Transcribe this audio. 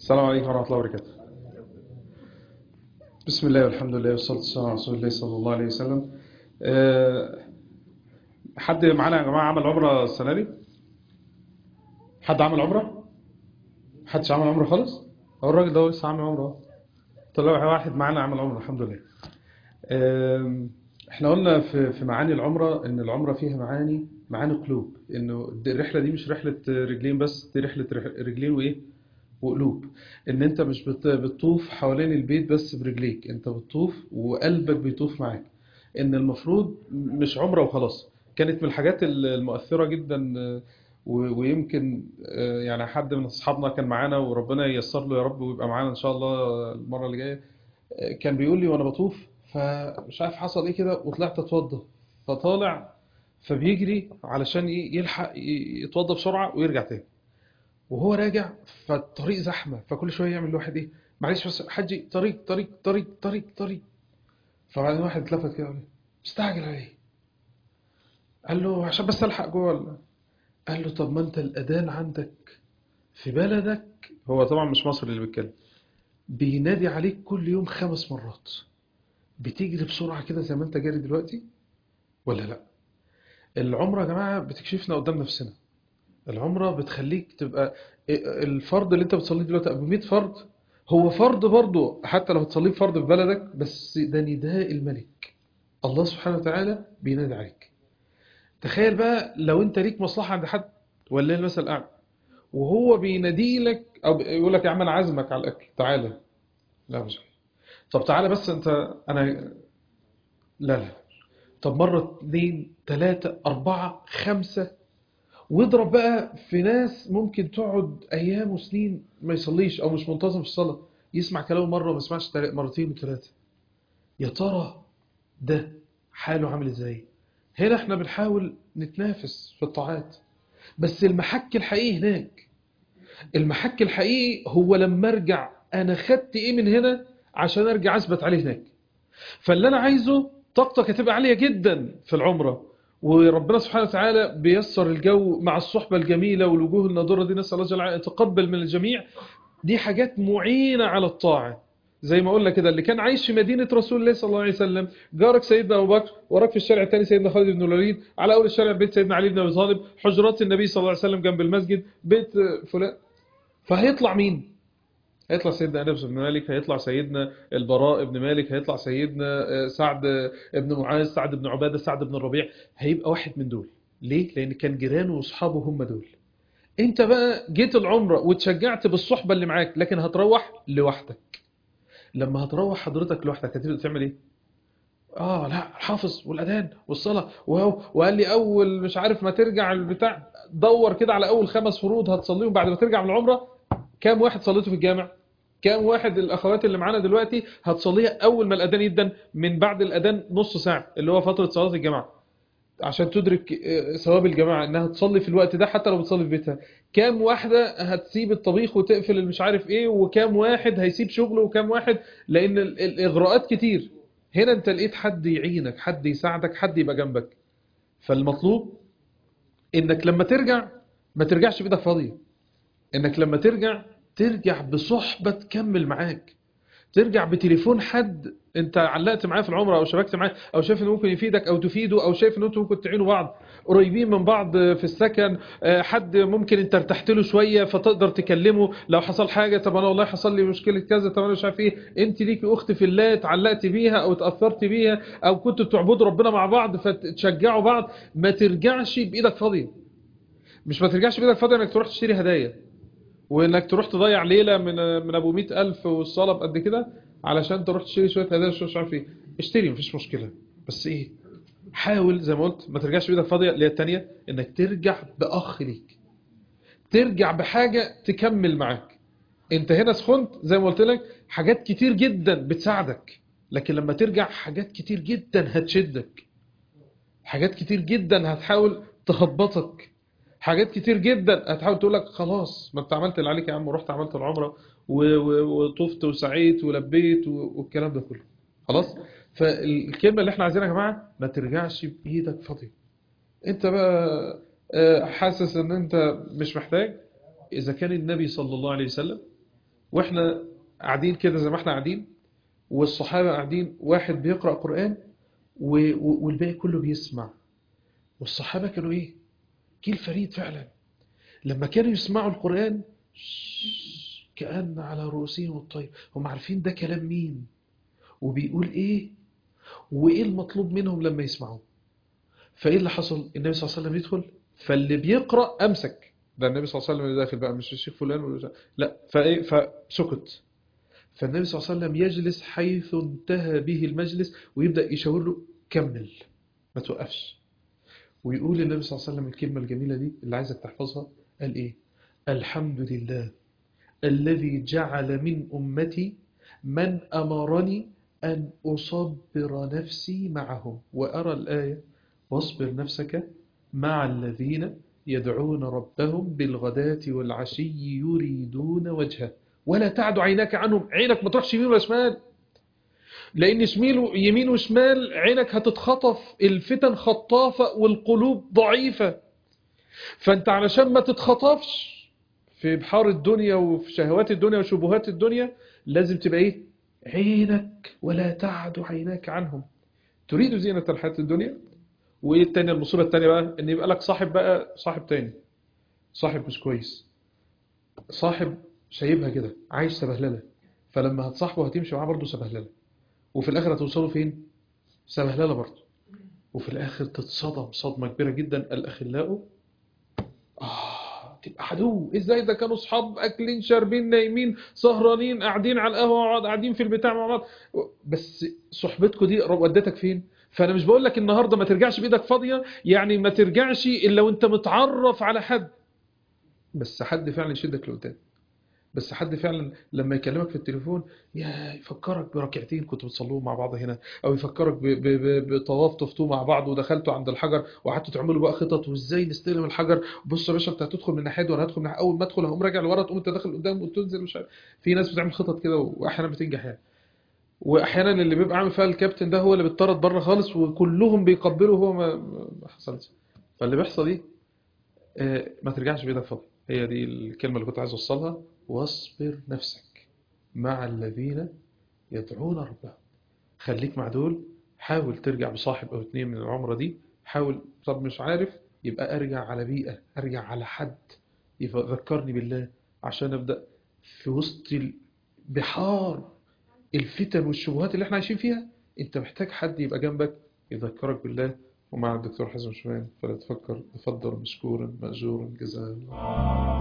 السلام عليكم ورحمة الله وبركاته. بسم الله والحمد لله والصلاة والسلام على رسول الله صلى الله عليه وسلم. أه، حد معانا يا جماعة عمل عمرة السنة دي؟ حد عمل عمرة؟ محدش عمل عمرة خالص؟ هو الراجل ده لسه عامل عمرة اهو. طلع واحد معانا عمل عمرة الحمد لله. احنا قلنا في معاني العمرة ان العمرة فيها معاني قلوب، انه الرحلة دي مش رحلة رجلين بس، دي رحلة رجلين وايه وقلوب. ان انت مش بتطوف حوالين البيت بس برجليك، انت بتطوف وقلبك بيطوف معاك. ان المفروض مش عمرة وخلاص. كانت من الحاجات المؤثرة جدا، ويمكن يعني حد من اصحابنا كان معانا وربنا ييسر له يا رب ويبقى معانا ان شاء الله المرة اللي جاية. كان بيقول لي وانا بطوف فمش عارف حصل ايه كده وطلعت اتوضى، فطالع فبيجري علشان يلحق يتوضى بسرعة ويرجع تاني. وهو راجع فالطريق زحمة، فكل شوية يعمل لواحد ايه، معلش بس حجي طريق. فبعدين واحد اتلفت كده قال له مستعجل على ايه؟ قال له عشان بس الحق جوه قال له طب ما انت الاذان عندك في بلدك، هو طبعا مش مصري اللي بيتكلم، بينادي عليك كل يوم 5 مرات، بتجري بسرعة كده زي ما انت جاري دلوقتي ولا لا؟ العمرة يا جماعة بتكشفنا قدام نفسنا. العمرة بتخليك تبقى الفرض اللي انت بتصليه دلوقتي ابو 100 فرض، هو فرض برضه حتى لو هتصليه فرض في بلدك، بس ده نداء الملك، الله سبحانه وتعالى بينادي عليك. تخيل بقى لو انت ليك مصلحة عند حد، ولا المثل الاعلى، وهو بينادي لك او يقول لك يا عم انا عازمك على الاكل تعالى. لا مش عارف. طب تعالى بس انت، انا لا. طب مرة اتنين تلاتة اربعة خمسة، واضرب بقى في ناس ممكن تقعد ايام وسنين ما يصليش او مش منتظم في الصلاه، يسمع كلامه مره وما يسمعش مرتين وثلاثه. يا ترى ده حاله عامل ازاي؟ هنا احنا بنحاول نتنافس في الطاعات، بس المحك الحقيقي هناك. المحك الحقيقي هو لما ارجع انا خدت ايه من هنا عشان ارجع اثبت عليه هناك. فاللي انا عايزه، طاقتك هتبقى عالية جدا في العمرة، وربنا سبحانه وتعالى بيسر الجو مع الصحبة الجميلة والوجوه الناضرة دي، نسأل الله جل وعلا يتقبل من الجميع. دي حاجات معينة على الطاعة. زي ما قلنا كده، اللي كان عايش في مدينة رسول الله صلى الله عليه وسلم، جارك سيدنا أبو بكر، وراك في الشارع الثاني سيدنا خالد بن الوليد، على أول الشارع بيت سيدنا علي بن أبي طالب، حجرات النبي صلى الله عليه وسلم جنب المسجد، بيت فلان. فهيطلع مين؟ هيطلع سيدنا أنس بن مالك، هيطلع سيدنا البراء بن مالك، هيطلع سيدنا سعد بن معاذ، سعد بن عبادة، سعد بن الربيع. هيبقى واحد من دول. ليه؟ لأن كان جيرانه واصحابه هم دول. انت بقى جيت العمرة وتشجعت بالصحبة اللي معاك، لكن هتروح لوحدك. لما هتروح حضرتك لوحدك هتبدأ تعمل ايه؟ لا حافظ والأذان والصلاة وقال لي أول مش عارف ما ترجع البتاع، دور كده على أول 5 فروض هتصليهم بعد ما ترجع من العمرة. كام واحد صليته في الجامع؟ كام واحد الأخوات اللي معانا دلوقتي هتصليها أول ما الأذان يدن، من بعد الأذان نص ساعة اللي هو فترة صلاة الجماعة، عشان تدرك ثواب الجماعة انها تصلي في الوقت ده حتى لو بتصلي في بيتها. كام واحدة هتسيب الطبيخ وتقفل المش عارف ايه، وكام واحد هيسيب شغله، وكام واحد، لان الاغراءات كتير. هنا انت لقيت حد يعينك، حد يساعدك، حد يبقى جنبك. فالمطلوب انك لما ترجع ما ترجعش بايدك فاضية، انك لما ترجع بصحبة تكمل معاك، ترجع بتليفون حد انت علقت معاه في العمره او شاركت معاه او شايف انه ممكن يفيدك او تفيده، او شايف ان انتوا ممكن تعينوا بعض، قريبين من بعض في السكن، حد ممكن انت ارتحت له شويه فتقدر تكلمه لو حصل حاجه. طب انا والله حصل لي مشكله كذا، طب انا مش عارف ايه، انت ليكي اخت في الله اتعلقت بيها او اتاثرت بيها، او كنتوا بتعبدوا ربنا مع بعض فتشجعوا بعض. ما ترجعش بايدك فاضيه. مش ما ترجعش بايدك فاضيه انك تروح تشتري هدايا، وانك تروح تضيع ليلة من ابو 100,000 والصلاة بقد كده علشان تروح تشتري شوية هدايا مش عارف ايه. اشتري مفيش مشكلة، بس ايه، حاول زي ما قلت ما ترجعش بايدك فاضية. اللي هي التانية، انك ترجع باخ ليك، ترجع بحاجة تكمل معاك. انت هنا سخنت زي ما قلت لك، حاجات كتير جدا بتساعدك، لكن لما ترجع حاجات كتير جدا هتشدك، حاجات كتير جدا هتحاول تخبطك، حاجات كتير جدا هتحاول تقول لك خلاص ما انت عملت اللي عليك يا عم، ورحت عملت العمرة وطفت وسعيت ولبيت والكلام ده كله خلاص. فالكلمة اللي احنا عايزينها يا جماعة، ما ترجعش بإيدك فاضية. انت بقى حاسس ان انت مش محتاج، اذا كان النبي صلى الله عليه وسلم واحنا قاعدين كده زي ما احنا قاعدين، والصحابة قاعدين، واحد بيقرأ قرآن والباقي كله بيسمع. والصحابة كانوا ايه؟ جيل فريد فعلا. لما كانوا يسمعوا القرآن كأن على رؤوسهم الطير، هم عارفين ده كلام مين وبيقول ايه وايه المطلوب منهم لما يسمعوه. فايه اللي حصل؟ النبي صلى الله عليه وسلم يدخل، فاللي بيقرأ امسك، ده النبي صلى الله عليه وسلم اللي داخل بقى، مش الشيخ فلان ولا لا، فايه فسكت. فالنبي صلى الله عليه وسلم يجلس حيث انتهى به المجلس ويبدأ يشاور له كمل ما توقفش. ويقول النبي صلى الله عليه وسلم الكلمة الجميلة دي اللي عايزك تحفظها، قال ايه؟ الحمد لله الذي جعل من أمتي من أمرني أن أصبر نفسي معهم، وأرى الآية واصبر نفسك مع الذين يدعون ربهم بالغداة والعشي يريدون وجهه ولا تعد عيناك عنهم. عينك ما تروحش يمين ولا شمال، لأن يمين وشمال عينك هتتخطف، الفتن خطافة والقلوب ضعيفة. فأنت علشان ما تتخطفش في بحار الدنيا وفي شهوات الدنيا وشبهات الدنيا لازم تبقى ايه؟ عينك ولا تعد عيناك عنهم تريد زينة الحياة الدنيا. وايه التانية؟ المصيبة التانية بقى ان يبقى لك صاحب، بقى صاحب تاني، صاحب مش كويس، صاحب سايبها كده عايش سبهللة، فلما هتصاحبه هتمشي معاه برضه سبهللة، وفي الاخر هتوصلوا فين؟ سبهللة برضه. وفي الاخر تتصدم صدمة كبيرة جدا. الاخلاء تبقى عدو. ازاي ده كانوا اصحاب اكلين شاربين نايمين سهرانين قاعدين على القهوه مع بعض قاعدين في البتاع مع بعض، بس صحبتكم دي ودتك فين؟ فانا مش بقول لك النهارده ما ترجعش بايدك فاضيه، يعني ما ترجعش الا وانت متعرف على حد، بس حد فعلا يشدك لقدام، بس حد فعلا لما يكلمك في التليفون يفكرك بركعتين كنتوا بتصلوه مع بعض هنا، او يفكرك بطواف طفتوه مع بعض ودخلتوا عند الحجر وقعدتوا تعملوا بقى خطط وازاي نستلم الحجر. بص يا باشا انت هتدخل من ناحيه وانا هدخل من ناحيه، اول ما ادخل هقوم راجع لورا تقوم انت داخل قدام وتنزل مش عارف. في ناس بتعمل خطط كده واحيانا بتنجح يعني، واحيانا اللي بيبقى عامل فيها الكابتن ده هو اللي بيطرد بره خالص وكلهم بيقبلوا وهو ما حصلش. فاللي بيحصل ايه؟ ما ترجعش بإيدك فاضي. هي دي الكلمة اللي كنت عايز أوصلها. واصبر نفسك مع الذين يدعون ربهم. خليك مع دول، حاول ترجع بصاحب أو اتنين من العمرة دي، حاول. طب مش عارف، يبقى أرجع على بيئة، أرجع على حد يذكرني بالله عشان أبدأ في وسط بحار الفتن والشبهات اللي احنا عايشين فيها. انت محتاج حد يبقى جنبك يذكرك بالله. ومع الدكتور حازم شومان، فلا تفكر تفضل مشكورا مأجورا جزاء الله.